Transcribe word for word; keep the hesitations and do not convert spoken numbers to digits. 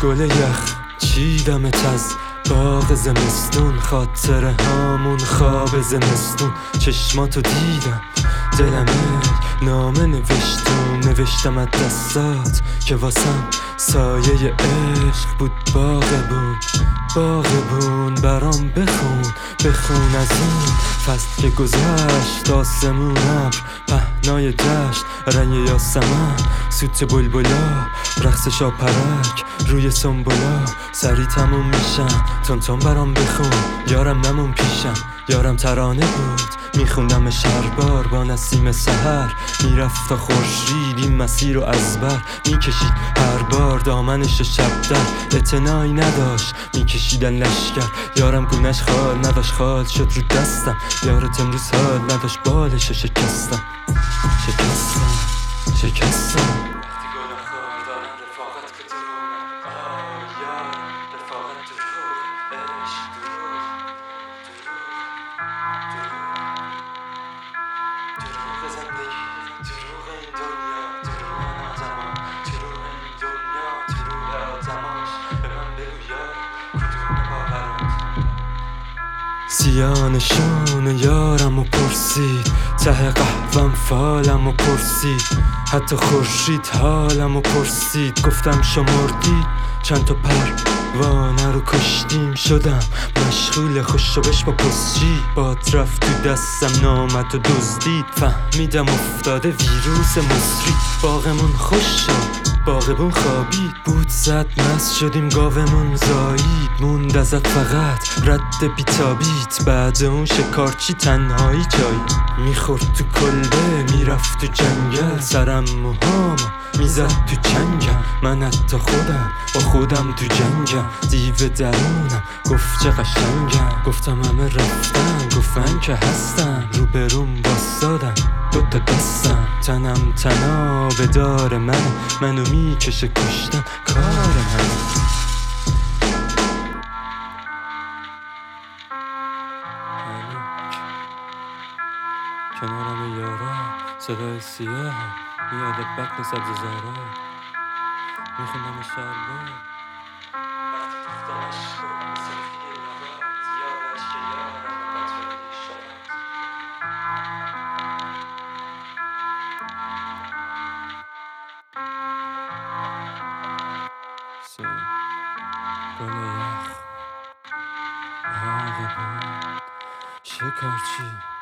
گل یخ چیدمت از باغ زمستون، خاطر هامون خواب زمستون. چشماتو دیدم دلم نامه نوشتم، نوشتم از دستات که واسم سایه عشق بود. باغبون باغبون برام بخون بخون از این فصل که گذشت. آسمون ابر پهنای دشت، رنگ یاسمن سوت بلبلا، رقص شاپرک روی سنبولا. سری تموم میشم تون تون برام بخون، یارم نمون پیشم، یارم ترانه بود میخوندم شربار با نسیم سحر. میرفت تا خورشید این مسیر رو از بر میکشید هر بار دامنش شب در، اعتنایی نداشت میکشیدن لشکر. یارم گونش خال نداشت خال شد رو دستم، یارت امروز حال نداشت بالش شکستم شکستم شکستم. سیانشون یارم و پرسید، ته قهوم فالم و پرسید، حتی خورشید حالم و پرسید. گفتم شمردی چند تا پروانه رو کشتیم، شدم مشغول خوشبش با پستچی. باد رفت تو دستم نامت و دزدید، فهمیدم افتاده ویروس مصری. باغمون خوش شد باغبون خوابید، بود زد مست شدیم گاومون زایید. موند ازت فقط رد بیتابیت، بعد اون شکارچی تنهایی جایی. میخورد تو کلبه میرفت تو جنگل، سرم موهام میزد تو چنگم. من حتی خودم با خودم تو جنگم، دیو درونم گفت چه قشنگم. گفتم همه رفتن گفتن که هستن، رو بروم باستادن دوتا دستم. تنم تنها به دار من، منو میکشه کشتن کار من. کنارم یارا صدای سیاه میاد بطن سبز زارا، میخونم شربا وقتی گفتم عشقو صرفی نبات، یادش که یارم بطرانی شبات. سه گل یخ باغبون شکارچی